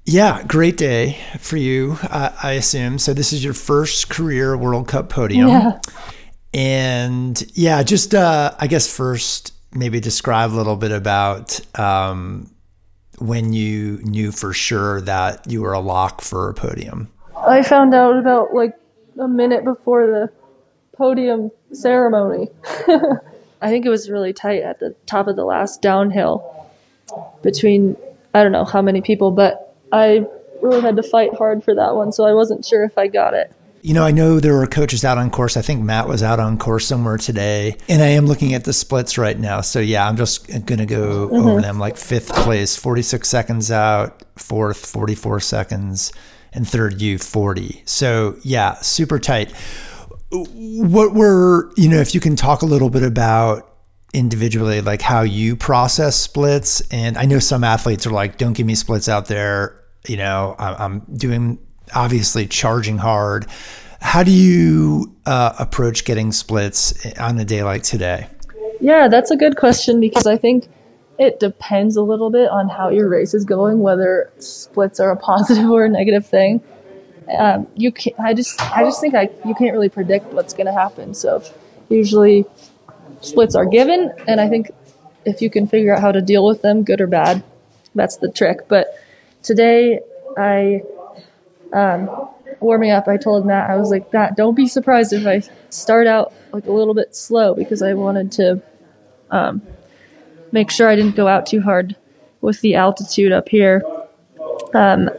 Yeah, great day for you, I assume. So this is your first career World Cup podium. Yeah. And yeah, just I guess first maybe describe a little bit about when you knew for sure that you were a lock for a podium. I found out about like a minute before the podium ceremony. I think it was really tight at the top of the last downhill between, I don't know how many people, but I really had to fight hard for that one, so I wasn't sure if I got it. You know, I know there were coaches out on course. I think Matt was out on course somewhere today. And I am looking at the splits right now. So yeah, I'm just going to go over them. Like fifth place, 46 seconds out, fourth, 44 seconds, and third, you 40. So yeah, super tight. What were, if you can talk a little bit about individually, like how you process splits. And I know some athletes are like, don't give me splits out there. I'm doing, obviously charging hard. How do you approach getting splits on a day like today? Yeah, that's a good question because I think it depends a little bit on how your race is going, whether splits are a positive or a negative thing. You can't. I just think you can't really predict what's going to happen. So usually splits are given, and I think if you can figure out how to deal with them, good or bad, that's the trick. But today, warming up, I told Matt, I was like, Matt, don't be surprised if I start out like a little bit slow because I wanted to make sure I didn't go out too hard with the altitude up here. When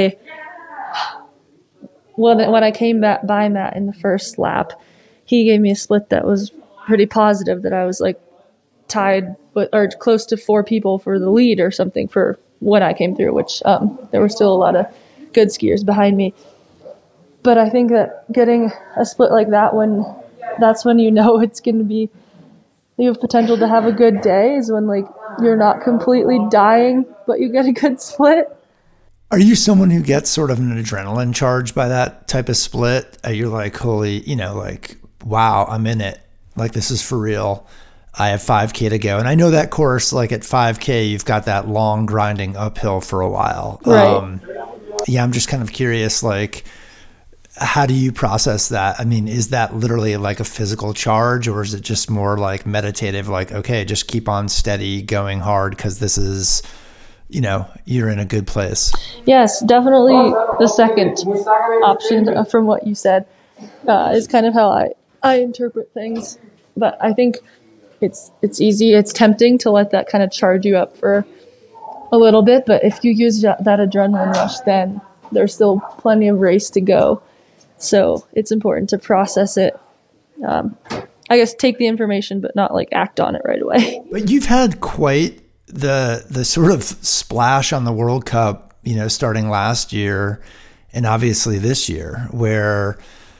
I came back by Matt in the first lap, he gave me a split that was pretty positive, that I was like tied or close to 4 people for the lead or something for when I came through, which there were still a lot of good skiers behind me. But I think that getting a split like that, that's when it's going to be, you have potential to have a good day, is when like you're not completely dying, but you get a good split. Are you someone who gets sort of an adrenaline charge by that type of split? You're like, holy, like, wow, I'm in it. Like, this is for real. I have 5K to go. And I know that course, like at 5K, you've got that long grinding uphill for a while. Right. Yeah, I'm just kind of curious, like, how do you process that? I mean, is that literally like a physical charge, or is it just more like meditative, like, okay, just keep on steady going hard because this is, you're in a good place? Yes, definitely the second option from what you said is kind of how I interpret things. But I think it's easy. It's tempting to let that kind of charge you up for a little bit. But if you use that adrenaline rush, then there's still plenty of race to go. So it's important to process it. I guess take the information, but not like act on it right away. But you've had quite the sort of splash on the World Cup, starting last year and obviously this year, where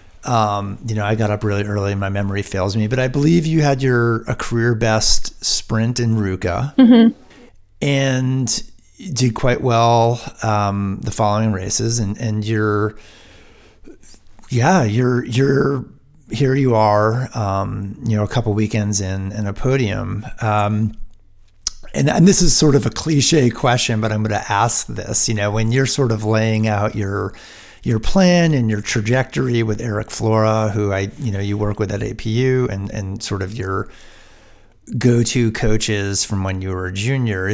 I got up really early, my memory fails me, but I believe you had a career best sprint in Ruka. Mm-hmm. And did quite well the following races, and you're here you are, a couple weekends in a podium. And this is sort of a cliche question, but I'm going to ask this, when you're sort of laying out your plan and your trajectory with Eric Flora, who you work with at APU, and sort of your go-to coaches from when you were a junior,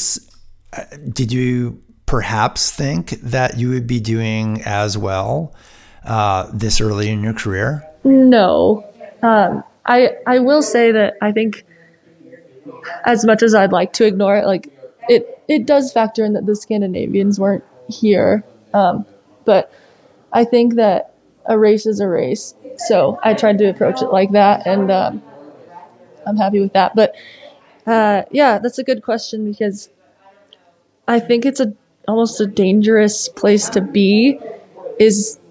did you perhaps think that you would be doing as well this early in your career? No. I will say that I think, as much as I'd like to ignore it, like it does factor in that the Scandinavians weren't here. But I think that a race is a race. So I tried to approach it like that, and I'm happy with that. But yeah, that's a good question, because I think it's almost a dangerous place to be, is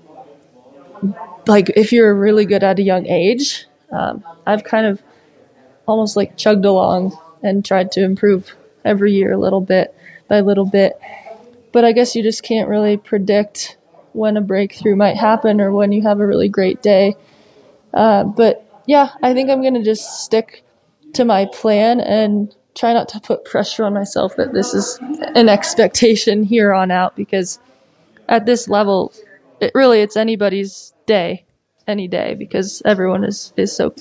like if you're really good at a young age. I've kind of almost like chugged along and tried to improve every year a little bit by little bit. But I guess you just can't really predict when a breakthrough might happen or when you have a really great day. But yeah, I think I'm going to just stick to my plan and try not to put pressure on myself that this is an expectation here on out, because at this level, it's anybody's day, any day, because everyone is so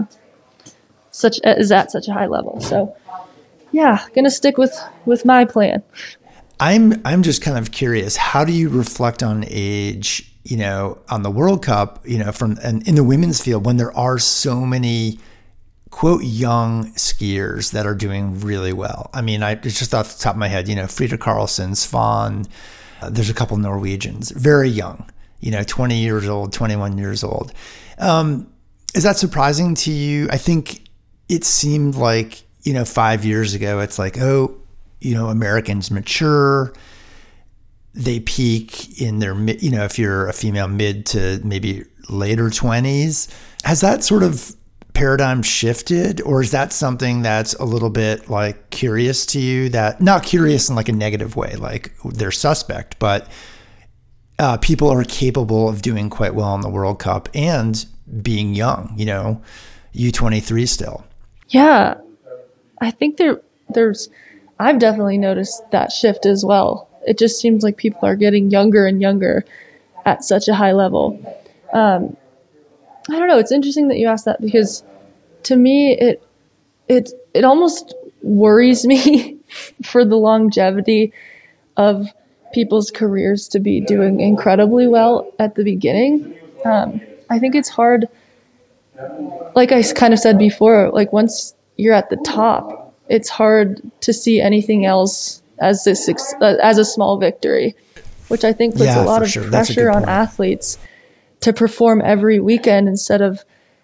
is at such a high level. So yeah, gonna stick with my plan. I'm just kind of curious, how do you reflect on age, on the World Cup, and in the women's field, when there are so many quote young skiers that are doing really well? I mean, it's just off the top of my head, Frida Karlsson, Svan, there's a couple Norwegians, very young, 20 years old, 21 years old. Is that surprising to you? I think it seemed like, 5 years ago, it's like, Americans mature, they peak in their, if you're a female, mid to maybe later 20s. Has that sort of paradigm shifted, or is that something that's a little bit like curious to you, that not curious in like a negative way, like they're suspect, but people are capable of doing quite well in the World Cup and being young, U23 still? Yeah, I think I've definitely noticed that shift as well. It just seems like people are getting younger and younger at such a high level. I don't know. It's interesting that you asked that, because to me, it almost worries me for the longevity of people's careers to be doing incredibly well at the beginning. I think it's hard, like I kind of said before, like once you're at the top, it's hard to see anything else as a small victory, which I think puts a lot of pressure on athletes to perform every weekend instead of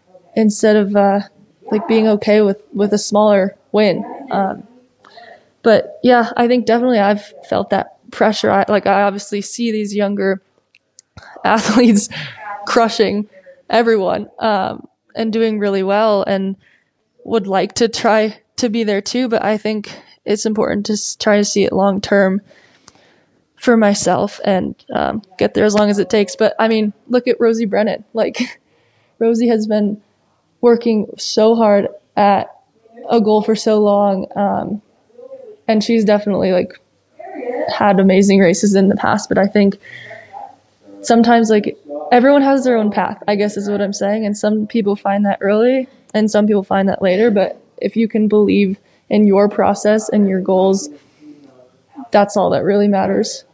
like being okay with a smaller win. But yeah, I think definitely I've felt that pressure. I obviously see these younger athletes crushing everyone and doing really well, and would like to try to be there too. But I think it's important to try to see it long term for myself and get there as long as it takes. But I mean, look at Rosie Brennan. Like, Rosie has been working so hard at a goal for so long, and she's definitely like had amazing races in the past. But I think sometimes like everyone has their own path, I guess is what I'm saying, and some people find that early and some people find that later. But if you can believe in your process and your goals, that's all that really matters.